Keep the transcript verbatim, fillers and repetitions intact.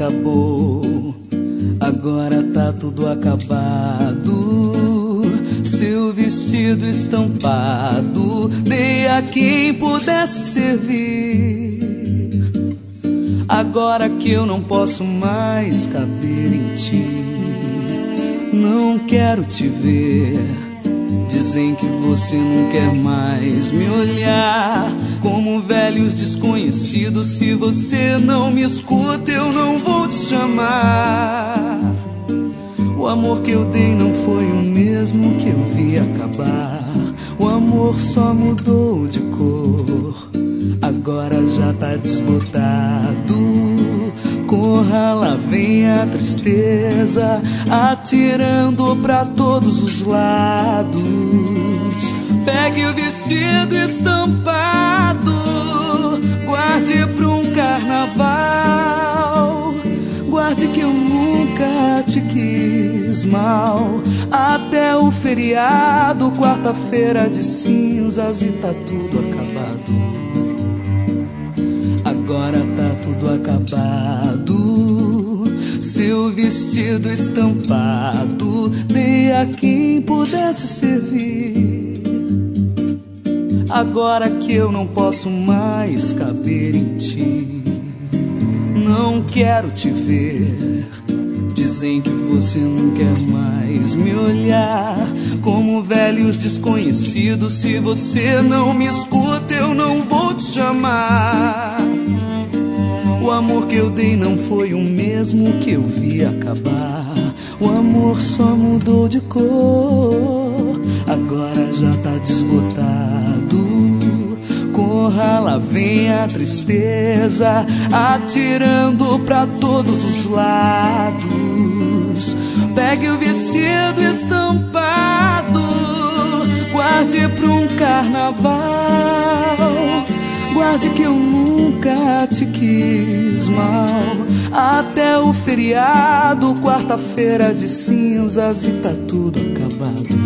acabou, agora tá tudo acabado. Seu vestido estampado dei a quem pudesse servir. Agora que eu não posso mais caber em ti, não quero te ver. Dizem que você não quer mais me olhar como velhos desconhecidos. Se você não me escuta, eu não vou te chamar. O amor que eu dei não foi o mesmo que eu vi acabar. O amor só mudou de cor, agora já tá desbotado. Corra, lá vem a tristeza, atirando pra todos os lados. Pegue o vestido estampado, guarde pra um carnaval. Guarde que eu nunca te quis mal. Até o feriado, quarta-feira de cinzas, e tá tudo acabado. Agora tá tudo acabado. Seu vestido estampado dei a quem pudesse servir. Agora que eu não posso mais caber em ti, não quero te ver. Dizem que você não quer mais me olhar como velhos desconhecidos. Se você não me escuta, eu não vou te chamar. O amor que eu dei não foi o mesmo que eu vi acabar. O amor só mudou de cor, agora já tá desbotado. Corra, lá vem a tristeza, atirando pra todos os lados. Pegue o vestido estampado, guarde pra um carnaval. Guarde que eu nunca te quis mal. Até o feriado, quarta-feira de cinzas, e tá tudo acabado.